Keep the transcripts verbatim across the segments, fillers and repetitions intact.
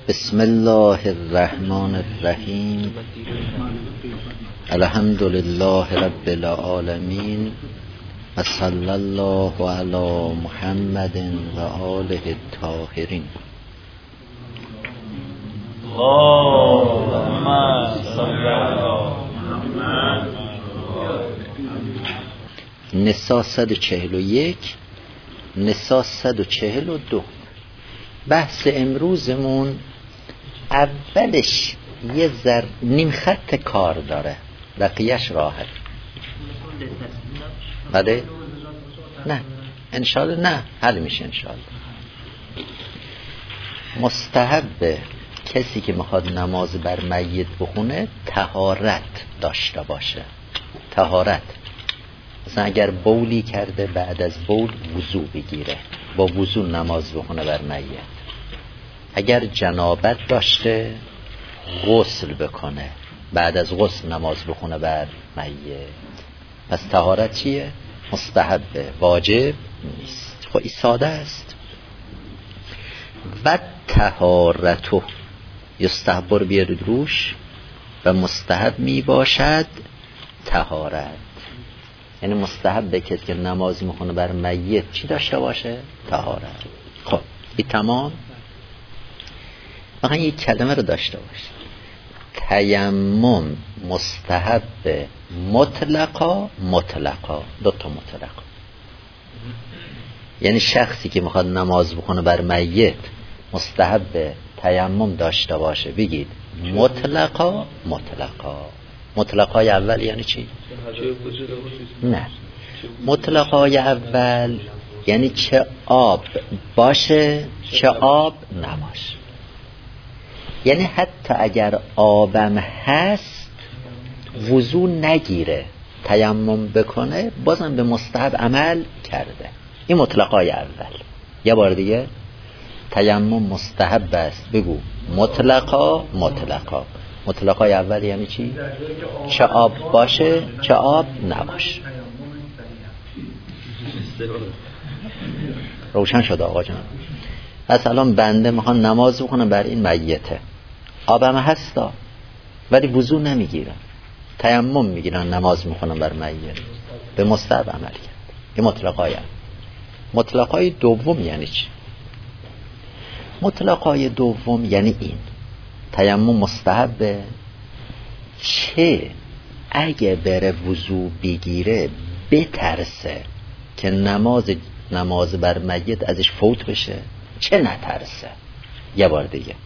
بسم الله الرحمن الرحیم. الحمد لله رب العالمین و صلی الله علی محمد و آله الطاهرین. اللهم صل علی محمد. نساء صد و چهل و یک، نساء صد و چهل و دو. بحث امروزمون اولش یه ذر نیم خط کار داره، بقیهش راحت. بله؟ نه انشالله نه، حل میشه انشالله. مستحب کسی که میخواد نماز بر میت بخونه طهارت داشته باشه. طهارت مثلا اگر بولی کرده بعد از بول وضو بگیره، با وضو نماز بخونه بر میت. اگر جنابت داشته غسل بکنه، بعد از غسل نماز بخونه بر میت. پس طهارت چیه؟ مستحبه، واجب نیست. خب این ساده است. و طهارتو یستحب رو بیارید روش، و مستحب می باشد طهارت. یعنی مستحب کسی که نماز میخونه بر میت چی داشته باشه؟ طهارت. خب این تمام. واقعا یک کلمه رو داشته باشه. تیمم مستحب مطلقا مطلقا، دو تا مطلقا. یعنی شخصی که میخواد نماز بخونه بر میت مستحب تیمم داشته باشه، بگید مطلقا مطلقا. مطلقای اول یعنی چی؟ نه، مطلقای اول یعنی چه آب باشه چه آب نباشه. یعنی حتی اگر آبم هست وضو نگیره تیمم بکنه بازم به مستحب عمل کرده. این مطلقای اول. یه بار دیگه، تیمم مستحب است، بگو مطلقا مطلقا. مطلقای اول یعنی چی؟ چه آب باشه چه آب نباشه. روشن شد آقا جان؟ پس الان بنده میخوام نماز بخونم بر این میته، آبم هستا ولی وضو نمیگیرم، تیمم میگیرم نماز میخونم بر میت، به مستحب عمل کرد. این مطلقای اول. مطلقای دوم یعنی چی؟ مطلقای دوم یعنی این: تیمم مستحبه، چه اگه بره وضو بگیره بترسه که نماز نماز بر میت ازش فوت بشه، چه نترسه. یه بار دیگه،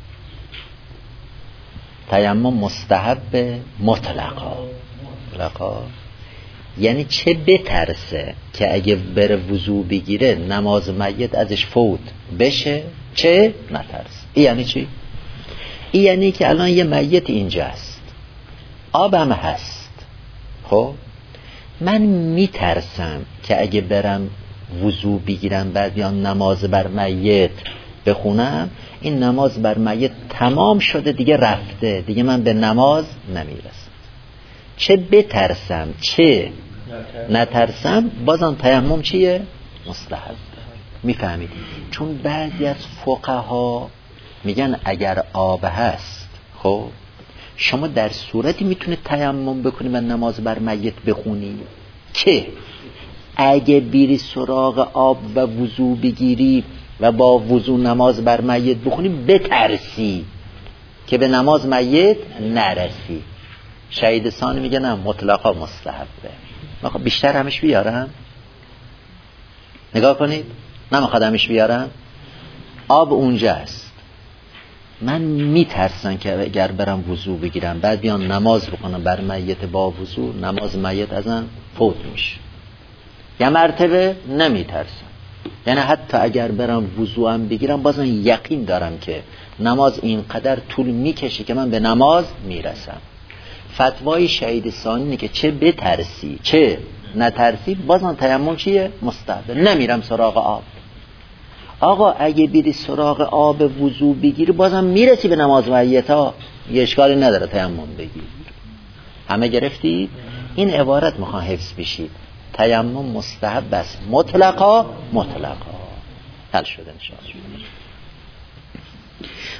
تیمم مستحبه مطلقا مطلقا یعنی چه بترسه که اگه بره وضو بگیره نماز میت ازش فوت بشه، چه نترسه. این یعنی چی؟ این یعنی که الان یه میت اینجاست، آبم هست، خب من میترسم که اگه برم وضو بگیرم بعد بیان نماز بر میت بخونم، این نماز بر میت تمام شده دیگه، رفته دیگه، من به نماز نمیرسم. چه بترسم چه نترسم، بازم تیمم چیه؟ مستحب. میفهمید؟ چون بعضی از فقها میگن اگر آب هست، خب شما در صورتی میتونید تیمم بکنی و نماز بر میت بخونی که اگه بیری سراغ آب و وضو بگیری و با وضو نماز بر میت بخونی بترسی که به نماز میت نرسی. شهید ثانی میگه نه، مطلقا مستحبه. من بیشتر همش بیارم، نگاه کنید، نمیخواد همش بیارم. آب اونجا است، من میترسم که اگر برم وضو بگیرم بعد بیان نماز بکنم بر میت با وضو، نماز میت ازم فوت میشه. یه مرتبه نمیترسم، یعنی حتی اگر برم وضو هم بگیرم بازم یقین دارم که نماز اینقدر طول میکشه که من به نماز میرسم. فتوای شهید ثانی اینه که چه بترسی چه نترسی، بازم تیمم چیه؟ مستحب. نمیرم سراغ آب. آقا اگه بیری سراغ آب وضو بگیری بازم میرسی به نماز میتا، یه اشکالی نداره تیمم بگیر. همه گرفتید؟ این عبارت میخوان حفظ بشید. تیمم مستحب است مطلقا مطلقا. حل شده انشاءالله.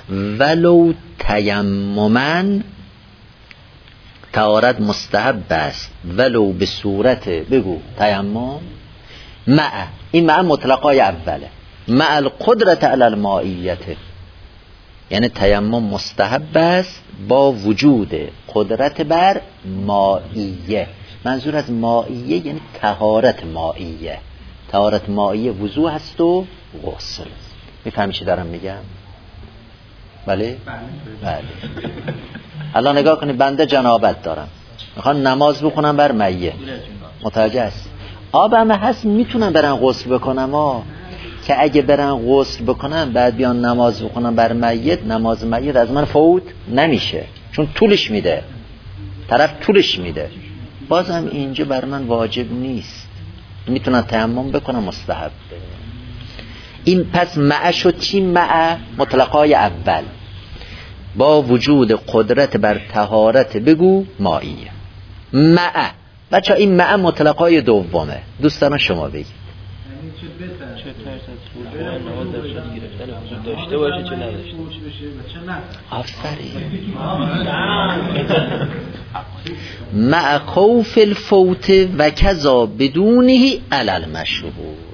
ولو تیممن طهارت مستحب است ولو به صورت بگو تیمم مع این مع مطلقای اوله مع القدرت علی المائیت یعنی تیمم مستحب است با وجود قدرت بر مائیه. منظور از مائیه یعنی طهارت مائیه. طهارت مائیه وضو هست و غسل. میفهمی چی دارم میگم؟ بله؟ بله. الان نگاه کنید بنده جنابت دارم میخوام نماز بخونم بر میت متوجه است آبم هست میتونم برن غسل بکنم ها که اگه برن غسل بکنم بعد بیان نماز بخونم بر میت نماز میت از من فوت نمیشه چون طولش میده طرف طولش میده بازم اینجا بر من واجب نیست میتونم تیمم بکنم مستحب این پس مع شد چی مع مطلقای اول با وجود قدرت بر طهارت بگو مائیه مع بچه این مع مطلقای دومه دوستان شما بگید چه ترس از وجود نماز در شد گرفتن وجود داشته باشه چه نداشته آفرین مع خوف الفوت و کذا بدونه علل مشهور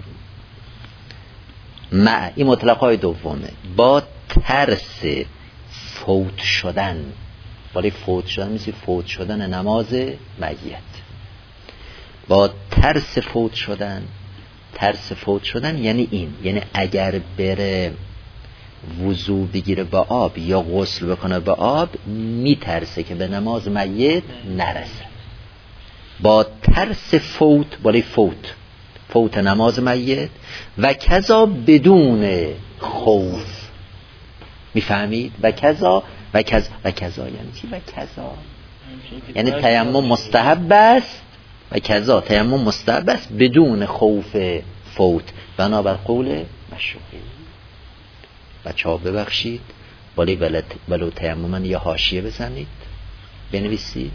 مع این مطلقای دومه با ترس فوت شدن ولی فوت شدن مثل فوت شدن نماز میت با ترس فوت شدن ترس فوت شدن یعنی این یعنی اگر بره وضو بگیره با آب یا غسل بکنه با آب میترسه که به نماز میت نرسه با ترس فوت ولی فوت فوت نماز میت و کذا بدون خوف میفهمید و کذا و کذا و کذا یعنی چی و کذا یعنی تیمم مستحب است و کذا تیمم مستحب است بدون خوف فوت بنابر قول مشهوری. بچه‌ها ببخشید ولی ولو تیمم یا حاشیه بزنید بنویسید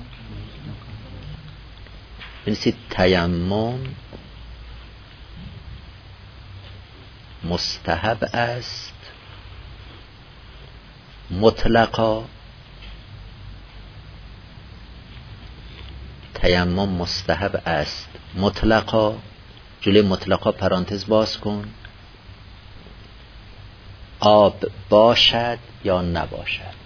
بنویسید تیمم مستحب است مطلقا تیمم مستحب است مطلقا جلوی مطلقا پرانتز باز کن آب باشد یا نباشد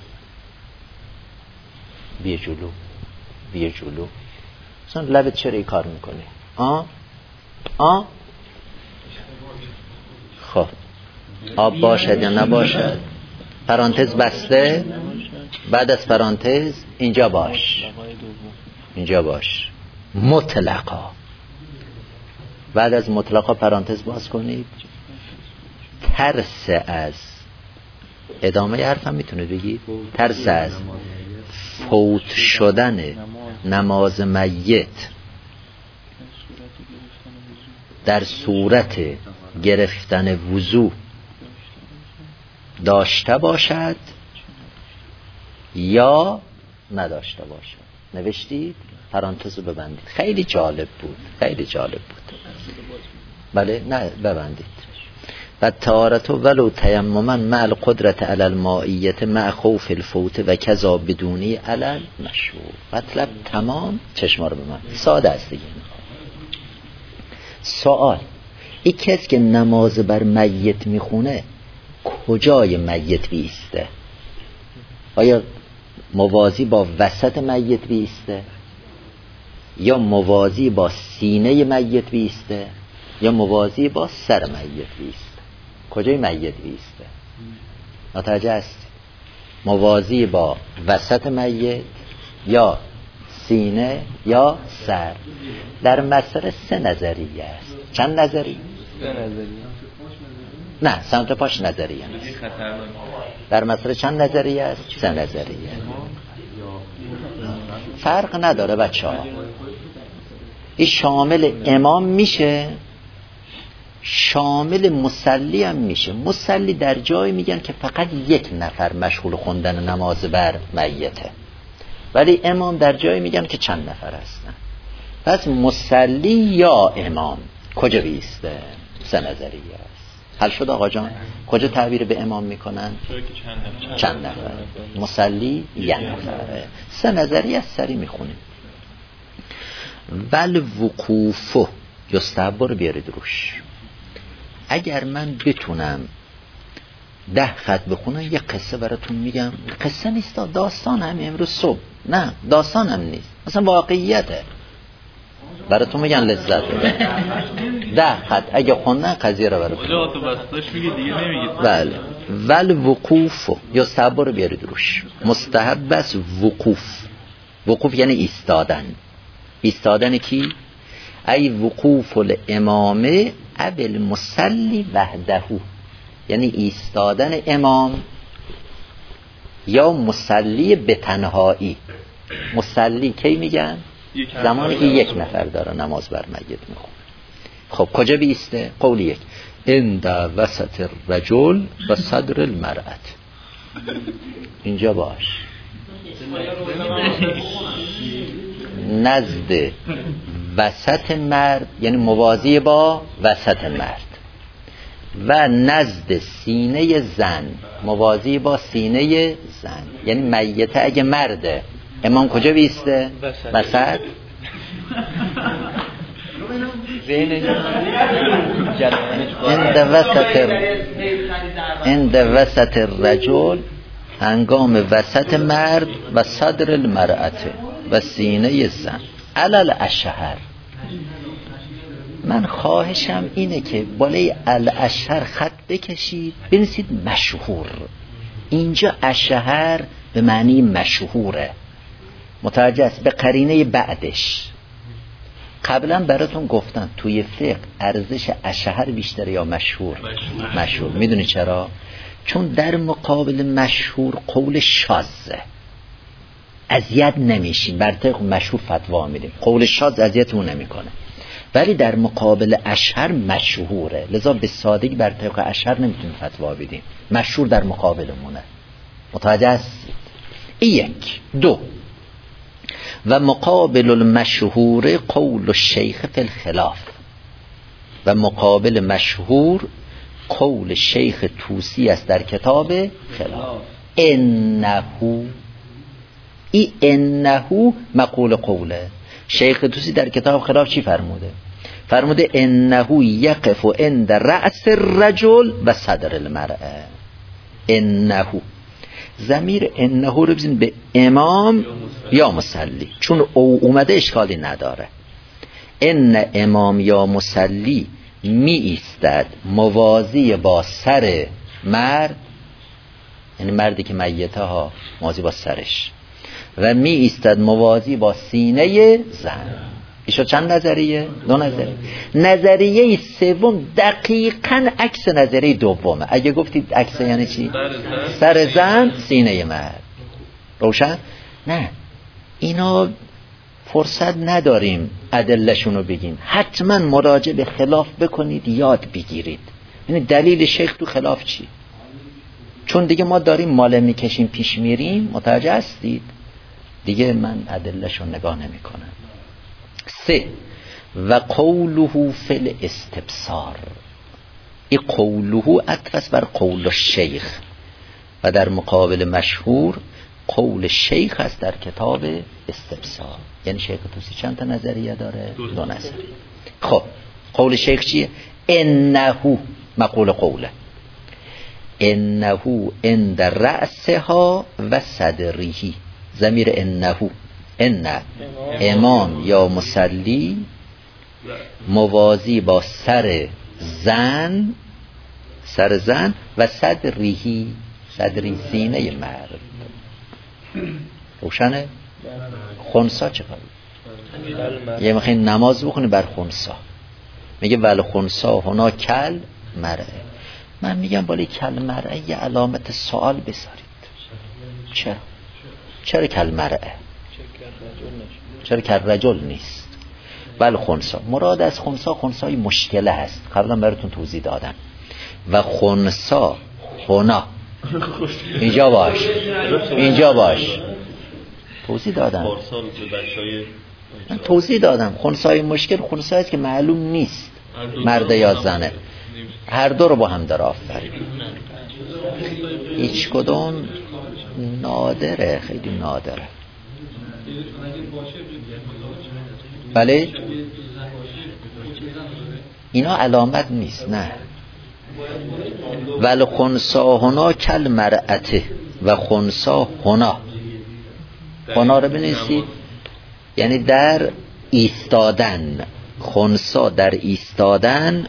بیا جلو بیا جلو اصلا لبت چرا ای کار میکنه آه آه خب آب باشد یا نباشد پرانتز بسته بعد از پرانتز اینجا باش اینجا باش مطلقا بعد از مطلقا پرانتز باز کنید ترس از ادامه حرفم میتونید بگید ترس از فوت شدن نماز میت در صورت گرفتن وضو داشته باشد یا نداشته باشد نوشتید پرانتز رو ببندید خیلی جالب بود خیلی جالب بود بله نه ببندید و طهارت ولو تیمما مع القدرت علی المائیت مع خوف الفوت و کذا بدونی علی مشهور مطلب تمام چشما رو به من ساده است دیگه سوال این کسی که نماز بر میت میخونه کجای میت بیسته آیا موازی با وسط میت بیسته یا موازی با سینه میت بیسته یا موازی با سر میت بیسته کجای میت بیسته متوجه است موازی با وسط میت یا سینه یا سر در مسئله سه نظریه است چند نظریه؟ سه نظریه نه سمت پاش نظریه نیست در مسئله چند نظریه است؟ سه نظریه فرق نداره بچه ها این شامل امام میشه شامل مصلی هم میشه مصلی در جایی میگن که فقط یک نفر مشغول خوندن نماز بر میته ولی امام در جایی میگن که چند نفر هستن پس مصلی یا امام کجا بیسته؟ سه نظریه است حل شد آقا جان؟ کجا تعبیر به امام میکنن؟ چند نفر. مصلی یک نفره. سه نظری از سری میخونیم. ول وقوفو یستحب رو بیارید روش. اگر من بتونم ده خط بخونم یه قصه براتون میگم. قصه نیست، داستان هم امروز صبح. نه داستان هم نیست، مثلا واقعیته براتون میگن، لذت بده. ده خط اگه خوندن قضیه رو براتون. بله. ول وقوف یستحب رو بیارید روش. مستحب است وقوف. وقوف یعنی ایستادن. ایستادن کی؟ ای وقوف الامامه ابل مصلی وحده، یعنی ایستادن امام یا مصلی به تنهایی. مصلی کی میگن؟ زمانی که یک نفر داره نماز بر میت میخونه. خب کجا بیسته؟ قول یک عند وسط الرجل و صدر المرأة. اینجا باش، نزد وسط مرد یعنی موازی با وسط مرد، و نزد سینه زن موازی با سینه زن. یعنی میته اگه مرده امام کجا بیسته؟ وسط. عند وسط عند وسط الرجل، هنگام وسط مرد، و صدر المرأة و سینه زن. علل اشهر. من خواهشم اینه که بالای الاشهر خط بکشید بنویسید مشهور. اینجا اشهر به معنی مشهوره، متوجه است؟ به قرینه بعدش. قبلا براتون گفتن توی فقه ارزش اشهر بیشتره یا مشهور؟ مشهور, مشهور. میدونی چرا؟ چون در مقابل مشهور قول شاذه، اذیت نمیشین، بر طبق مشهور فتوا میدیم. قول شاذ اذیتمون نمیکنه، ولی در مقابل اشهر مشهوره، لذا به سادگی بر طبق اشهر نمیتونیم فتوا بدیم، مشهور در مقابلمونه. متوجه هستید؟ یک. دو، و مقابل المشهور قول الشیخ فی الخلاف. و مقابل مشهور قول شیخ توسی است در کتاب خلاف. انهو، ای انهو مقول قوله. شیخ توسی در کتاب خلاف چی فرموده؟ فرموده انهو یقف عند رأس الرجل و صدر المرأة. انهو، ضمیر انهو رو بزنید به امام یا مصلی، چون او اومده اشکالی نداره. ان امام یا مصلی می ایستد موازی با سر مرد، یعنی مردی که میته ها موازی با سرش، و می ایستد موازی با سینه زن. ایشو چند نظریه؟ دو نظریه. نظریه سوم دقیقاً عکس نظریه دومه. اگه گفتید عکس یعنی چی؟ سر زن سینه مرد. روشن؟ نه، اینا فرصت نداریم ادله‌شون رو بگیم. حتما مراجعه به خلاف بکنید، یاد بگیرید. یعنی دلیل شیخ تو خلاف چی؟ چون دیگه ما داریم ماله میکشیم پیش میریم، متوجه هستید؟ دیگه من ادله‌شون نگاه نمی کنم. سه، و قوله فی الاستبصار. این قوله عطف بر قول الشیخ، و در مقابل مشهور قول شیخ است در کتاب استبصار. یعنی شیخ توسی چند تا نظریه داره؟ دو نظریه. خب قول شیخ چیه؟ انهو مقول قوله. انهو عند رأسها و صدریه. ضمیر انهو، ان امام یا مصلی موازی با سر زن، سر زن، و صدریه، صدری سینه مرد. روشنه؟ خنسا چه کار؟ یه میخوایی نماز بخونی بر خنسا، میگه ول خنسا هنا کل مرعه. من میگم بالای کل مرعه یه علامت سوال بذارید. چرا؟ چرا کل مرعه؟ چرا کل رجل نیست؟ ول خنسا، مراد از خنسا خنسای مشکله هست، قبلا براتون توضیح دادم. و خنسا هنا، اینجا باش، اینجا باش، توضیح دادم. من توضیح دادم خنسای مشکل خنسایی است که معلوم نیست مرد یا زنه. هر دو رو با هم داره آفرین. هیچ کدوم نادره، خیلی نادره. بله اینا علامت نیست، نه. ول خنسا هنا کل مرأته و خنسا هنا. هنا رو بنویسید یعنی در ایستادن. خنسا در ایستادن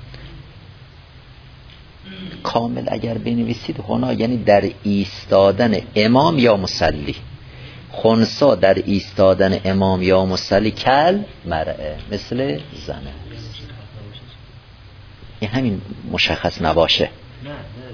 کامل اگر بنویسید هنا یعنی در ایستادن امام یا مصلی. خنسا در ایستادن امام یا مصلی کل مرأه مثل زنه. این همین مشخص نباشه. نه نه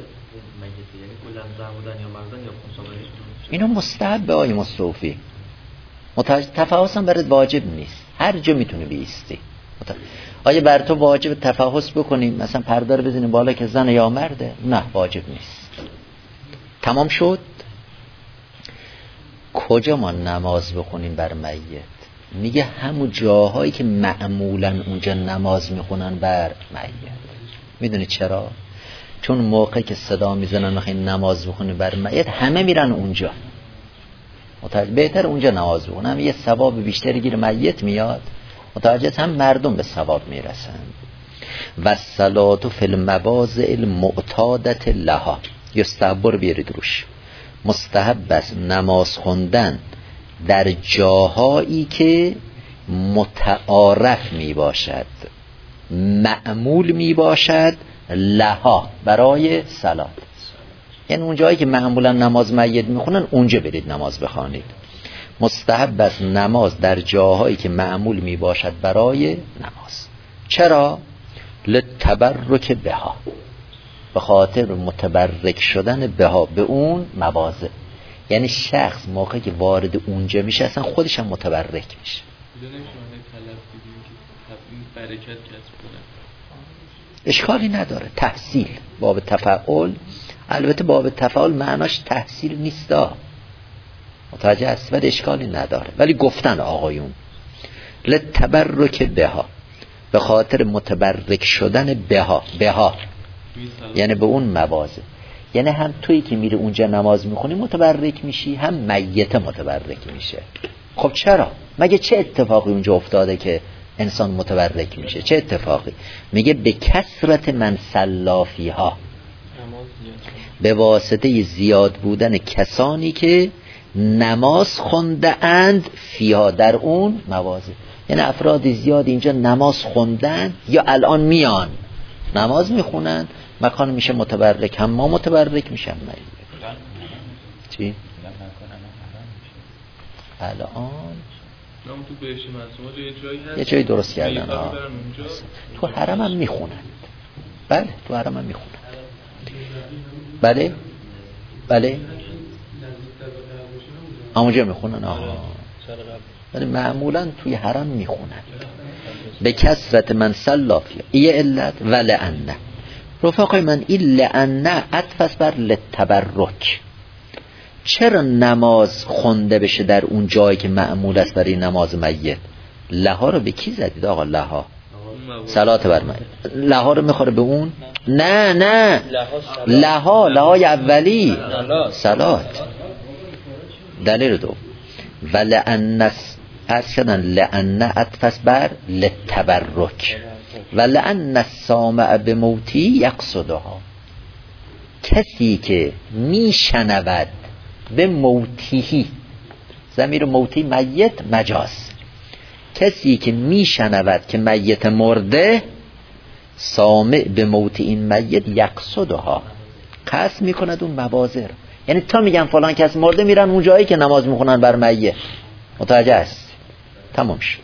اینو مستحب به آی مصروفی تفحص هم برات واجب نیست، هر جا میتونه بیستی. آیا بر تو واجب تفحص بکنیم مثلا پرده رو بزنیم بالا که زن یا مرده؟ نه واجب نیست. تمام شد. کجا ما نماز بخونیم بر میت؟ میگه همون جاهایی که معمولا اونجا نماز میخونن بر میت. میدونی چرا؟ چون موقعی که صدا میزنن میخواین نماز بخونیم بر میت همه میرن اونجا. متوجه بهتر اونجا نماز بخونن، یه ثواب بیشتری گیر میت میاد. متوجه هم مردم به ثواب میرسن. و الصلاة فی المواضع المعتادة لها یستحب بیارید روش. مستحب است نماز خوندن در جاهایی که متعارف می باشد، معمول می باشد لها برای صلات. یعنی اون جایی که معمولا نماز میت میخونن اونجا برید نماز بخوانید. مستحب است نماز در جاهایی که معمول می باشد برای نماز. چرا؟ لتبرک بها، به خاطر متبرک شدن بها به اون مواضع. یعنی شخص موقعی که وارد اونجا میشه اصلا خودش هم متبرک میشه. اشکالی نداره. تحصیل باب تفعول، البته باب تفعول معناش تحصیل نیستا، متوجه است، ولی اشکالی نداره. ولی گفتن آقایون لتبرک بها، به خاطر متبرک شدن بها. بها یعنی به اون مواضع. یعنی هم تویی که میری اونجا نماز میخونی متبرک میشی، هم میت متبرک میشه. خب چرا؟ مگه چه اتفاقی اونجا افتاده که انسان متبرک میشه؟ چه اتفاقی؟ میگه به کثرت من صلی فیها، به واسطه زیاد بودن کسانی که نماز خونده اند فیها در اون مواضع. یعنی افراد زیاد اینجا نماز خوندن یا الان میان نماز میخونن، مکان میشه متبرک، هم ما متبرک میشم. چی؟ الان یه جایی درست کردن ها. تو حرم هم میخونن. بله تو حرم هم میخونن. بله بله اونجا میخونن. آها ولی معمولا توی حرم میخونن. به کثرت من صلافی ای علت و لعنه. رفقای من این لعنه عطف بر لتبرک. چرا نماز خونده بشه در اون جایی که معمول است برای نماز میت؟ لها رو به کی زدید آقا؟ لها صلات بر میت. لها رو میخوره به اون؟ نه نه لها لهای اولی صلات. دلیل دو و لعنه ارشدن لعنه عطف بر لتبرک و لعنه السامع به موتی یقصدها. کسی که میشنود به موتیهی، ضمیر موتی میت مجاز، کسی که میشنود که میت مرده، سامع به موت این میت یقصدها، قصد میکند اون مواضع. یعنی تا میگن فلان کس مرده میرن اون جایی که نماز میخونن بر میت. متوجه است؟ تمام شد.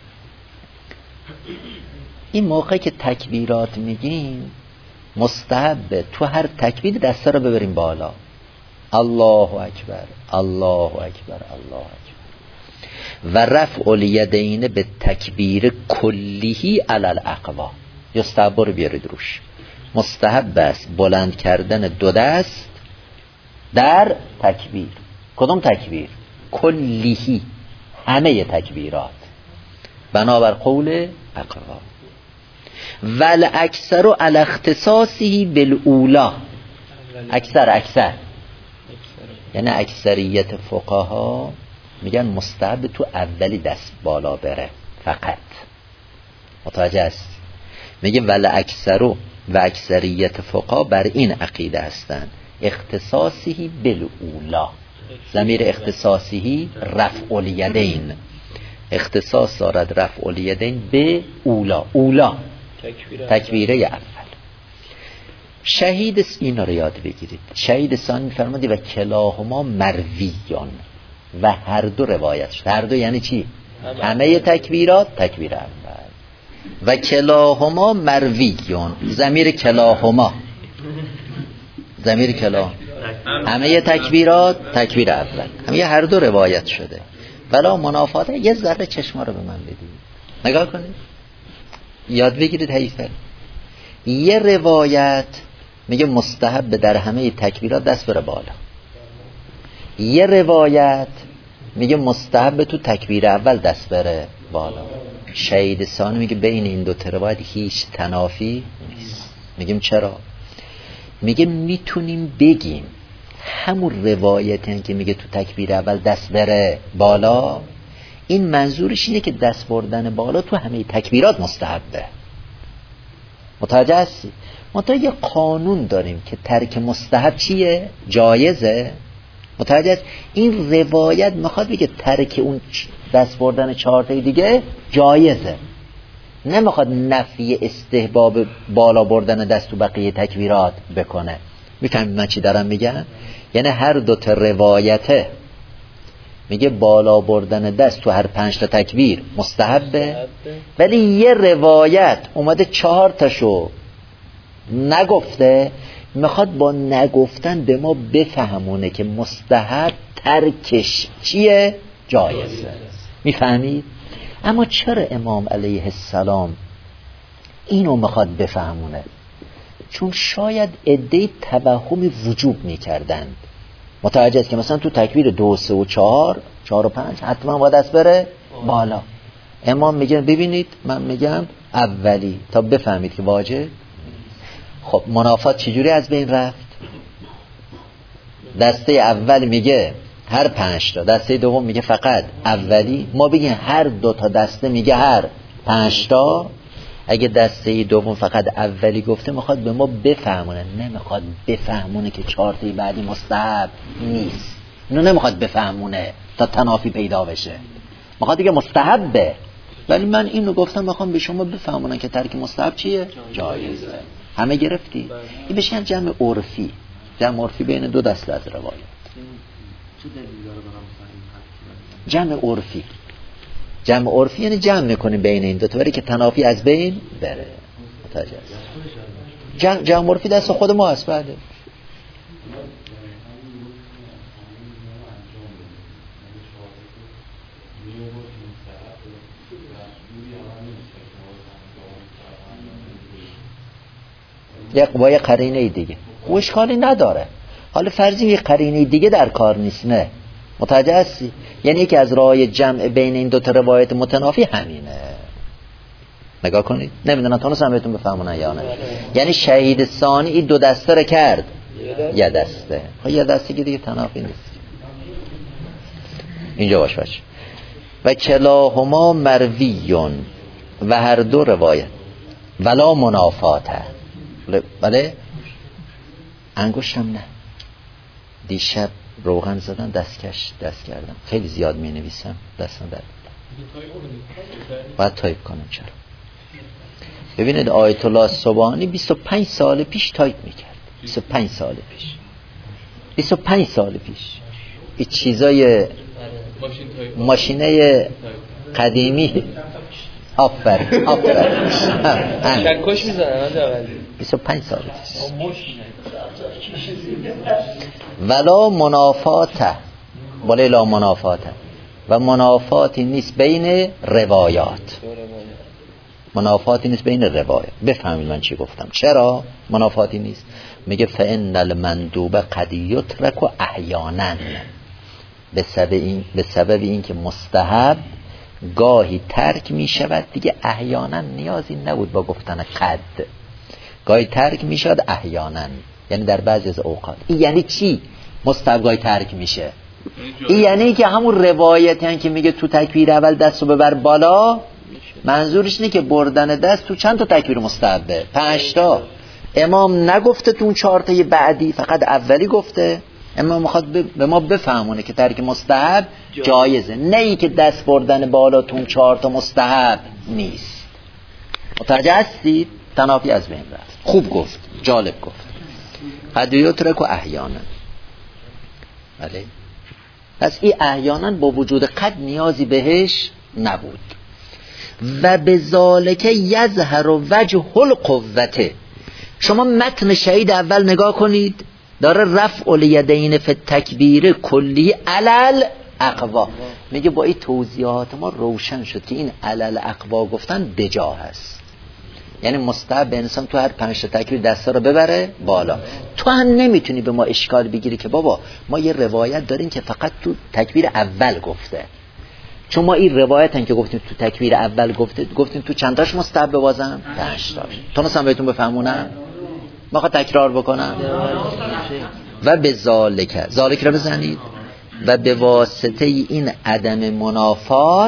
این موقعی که تکبیرات میگیم مستحب تو هر تکبیر دستا رو ببریم بالا. الله اکبر الله اکبر الله اکبر. و رفع الیدین به تکبیر کلیهی علی الاقوا. یستحب رو بیارید روش. مستحب است بلند کردن دو دست در تکبیر. کدوم تکبیر؟ کلیهی، همه تکبیرات، بنابر قول اقوا. ول اکثر علی اختصاصه بالاولا. اکثر اکثر یعنی اکثریت فقها میگن مستحب تو اولی دست بالا بره فقط. متوجه است؟ میگه ول اکثر و اکثریت فقها بر این عقیده هستند اختصاصی بالاولا. ضمیر اختصاصی رفع الیدین، اختصاص دارد رفع الیدین به اولا. اولا تکبیره اول. شهید اینا رو یاد بگیرید. شهید ثانی فرمودی و کلاهما مرویان، و هر دو روایت شد. هر دو یعنی چی؟ همه تکبیرات تکبیر اول. و کلاهما مرویان، ضمیر کلاهما، ضمیر کلاه، همه تکبیرات تکبیر اول، همه هر دو روایت شده. ولا منافات. یه ذره چشما رو به من بدید، نگاه کنید، یاد بگیرید. حیفه یه روایت میگه مستحب در همه تکبیرات دست بره بالا، یه روایت میگه مستحب تو تکبیر اول دست بره بالا. شهید ثانی میگه بین این دو روایت هیچ تنافی نیست. میگیم چرا؟ میگه میتونیم بگیم همون روایتی که میگه تو تکبیر اول دست بره بالا، این منظورش اینه که دست بردن بالا تو همه تکبیرات مستحبه. متوجه هستی؟ ما یه قانون داریم که ترک مستحب چیه؟ جایزه. متوجه هست؟ این روایت میخواد بگه ترک اون دست بردن چهارتای دیگه جایزه، نمیخواد نفی استحباب بالا بردن دست تو بقیه تکبیرات بکنه. میفهمید من چی دارم میگم؟ یعنی هر دو تا روایته میگه بالا بردن دست تو هر پنج تا تکبیر مستحبه، ولی یه روایت اومده چهار تاشو نگفته، میخواد با نگفتن به ما بفهمونه که مستحب ترکش چیه؟ جایزه. میفهمید؟ اما چرا امام علیه السلام اینو میخواد بفهمونه؟ چون شاید عده توهم وجوب میکردند. متوجه است که مثلا تو تکبیر دو سه و چهار چهار و پنج حتما باید دست بره بالا. امام میگه ببینید من میگم اولی تا بفهمید که واجب. خب منافات چجوری از بین رفت؟ دسته اول میگه هر پنج تا، دسته دوم میگه فقط اولی. ما بگیم هر دو تا دسته میگه هر پنج تا. اگه دسته دوم فقط اولی گفته میخواد به ما بفهمونه، نمیخواد بفهمونه که چهارتای بعدی مستحب نیست. اینو نمیخواد بفهمونه تا تنافی پیدا بشه، میخواد دیگه مستحبه. ولی من اینو گفتم میخوام به شما بفهمونن که ترک مستحب چیه؟ جایزه. همه گرفتی؟ این بشه جمع عرفی. جمع عرفی بین دو دسته از روایت. جمع عرفی. جمع عرفی یعنی جمع میکنیم بین این دو تا بره که تنافی از بین بره. متوجه است؟ جمع, جمع عرفی دست خود ما هست. بعده یک با یک قرینه دیگه و اشکالی نداره. حالا فرضی یک قرینه دیگه در کار نیست. نه متوجه هستی؟ یعنی یکی از راه‌های جمع بین این دو تا روایت متنافی همینه. نگاه کنید، نمیدونم تونستم بهتون بفهمونم یا نه. یعنی شهید ثانی این دو دسته رو کرد یه دسته، خب یه دسته که دیگه تنافی نیست. اینجا باش باش. و کلاهما مرویون، و هر دو روایت ولا منافاته. بله انگشتم نه، دیشب روغن زدن دستکش دست کردم، خیلی زیاد می نویسم دستم درد باید تایپ کنم. چرا؟ ببینید آیت الله سبحانی بیست و پنج سال پیش تایپ میکرد. بیست و پنج سال پیش بیست و پنج سال پیش این چیزای ماشینه قدیمی. آفر آفر شکوش میزنن بیست و پنج سال پیش. ولا منافاته، ولی لا منافاته، و منافاتی نیست بین روایات. منافاتی نیست بین روایات. بفهمید من چی گفتم. چرا منافاتی نیست؟ میگه فإن المندوب قد یترک احیانا، به سبب این به سبب این که مستحب گاهی ترک می شود دیگه احیانا نیازی نبود با گفتن قد، گاهی ترک می شود احیانا، یعنی در بعضی از اوقات. این یعنی چی مستحب گاهی ترک میشه؟ این یعنی که همون روایتی هن که میگه تو تکبیر اول دست رو ببر بالا، منظورش اینه که بردن دست تو چند تا تکبیر مستحبه؟ پنج تا. امام نگفته تو اون چهار تای بعدی، فقط اولی گفته. امام میخواد به ما بفهمونه که ترک مستحب جایزه، نه ای که دست بردن بالا تو اون چهار تا مستحب نیست. متوجه هستید؟ تنافی از بین رفت. خوب گفت، جالب گفت. قد یترک احیانا. بله. پس این احیانا با وجود قد نیازی بهش نبود. و بذالک یظهر وجه القوته. شما متن شهید اول نگاه کنید، داره رفع الیدین فی التکبیر کلی علل اقوا. میگه با این توضیحات ما روشن شد که این علل اقوا گفتن بجا هست، یعنی مستحب انسان تو هر پنج تا تکبیر دستا رو ببره بالا. تو هم نمیتونی به ما اشکال بگیری که بابا ما یه روایت داریم که فقط تو تکبیر اول گفته، چون ما این روایت هم که گفتیم تو تکبیر اول گفته، گفتیم تو چند تاش مستحب بازم؟ پنج تاش. تونستم بهتون بفهمونم؟ ما خواهد تکرار بکنم. و به ذالک، ذالک رو بزنید. و به واسطه این عدم منافات،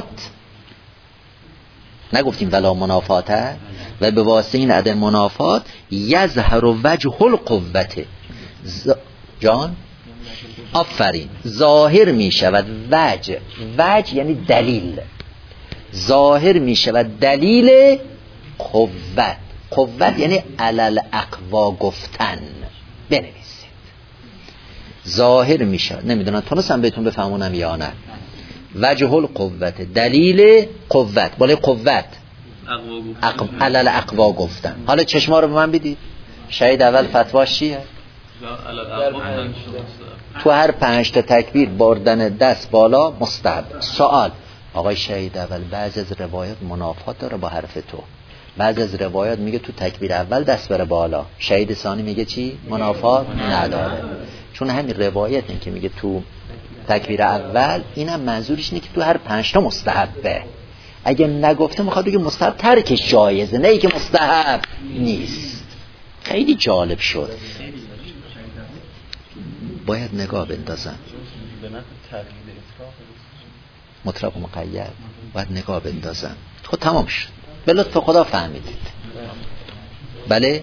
نگفتیم ولا منافاته، و به واسطه این عدم منافات یظهر وجه القوته. ز... جان آفرین، ظاهر می شود وجه، وجه یعنی دلیل، ظاهر می شود دلیل قوت. قوت یعنی علل اقوا گفتن. بنویسید ظاهر می شود. نمیدونم تونستم بهتون بفهمونم یا نه. وجه القوت، دلیل قوت، بالای قوت اق... علل اقوا گفتن. حالا چشما رو به من بدید. شهید اول فتواش چیه؟ تو هر پنج تا تکبیر بردن دست بالا مستحب. سوال، آقای شهید اول بعضی از روایات منافات داره با حرف تو، بعضی از روایات میگه تو تکبیر اول دست بره بالا، شهید ثانی میگه چی؟ منافات نداره. چون همین روایت این که میگه تو تکبیر اول، اینم منظورش اینه که تو هر پنج تا مستحبه. اگه نگفته میخواد بگه مستحب ترکش جایزه، نه ای که مستحب نیست. خیلی جالب شد. باید نگاه بندازم مطلق و مقید، باید نگاه بندازم. خب تمام شد، به لطف خدا فهمیدید. بله؟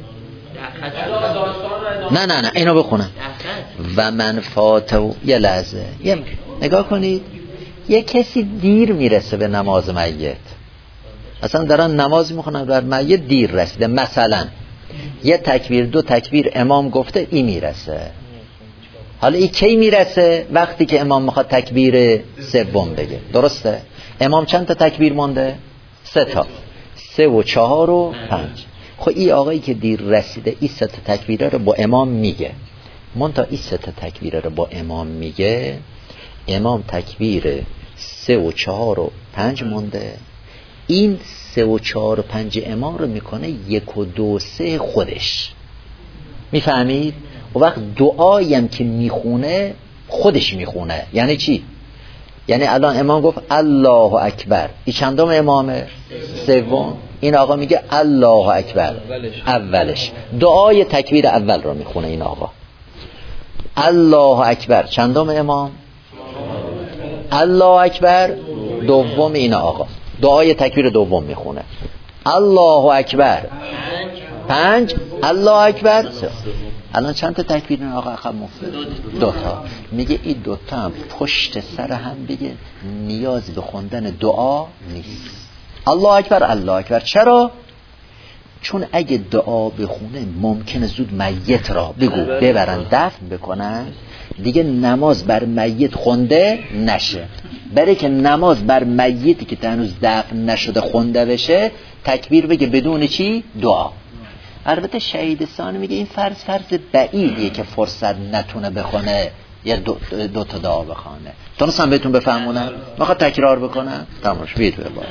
نه نه نه اینو بخونم. و من فاتو، یه لحظه یه نگاه کنید. یه کسی دیر میرسه به نماز میت، اصلا دارن نماز میخونن بر میت دیر رسیده، مثلا یه تکبیر دو تکبیر امام گفته ای میرسه. حالا ای کی میرسه؟ وقتی که امام میخواد تکبیر سوم بگه. درسته؟ امام چند تا تکبیر مونده؟ سه تا، سه و چهار و پنج. خب این آقایی که دیر رسیده این سه تا تکبیره رو با امام میگه. منتها این سه تا تکبیره رو با امام میگه، امام تکبیر سه و چهار و پنج مونده، این سه و چهار و پنج امام رو میکنه یک و دو سه خودش. میفهمید؟ و وقت دعایم که میخونه خودش میخونه. یعنی چی؟ یعنی الان امام گفت الله اکبر، این چندم امامه؟ سوم. این آقا میگه الله اکبر اولش، دعای تکبیر اول رو میخونه این آقا. الله اکبر چندم امام؟ الله اکبر دوم این آقا، دعای تکبیر دوم میخونه. الله اکبر پنج، الله اکبر سه. الان چند تا تکبیر این آقا عقب مفته؟ دو تا. میگه این دو تا هم پشت سر هم بگه، نیازی به خوندن دعا نیست. الله اکبر الله اکبر. چرا؟ چون اگه دعا بخونه ممکنه زود میت را بگو ببرن دفن بکنن، دیگه نماز بر میت خونده نشه. برای که نماز بر میتی که هنوز دفن نشده خونده بشه، تکبیر بگه بدون چی؟ دعا. البته شهید ثانی میگه این فرض فرض بعیدیه که فرصت نتونه بخونه یا دو, دو تا دعا بخونه. تونستم بهتون بفهمونم؟ میخواد تکرار بکنم؟ تماش بید ببار.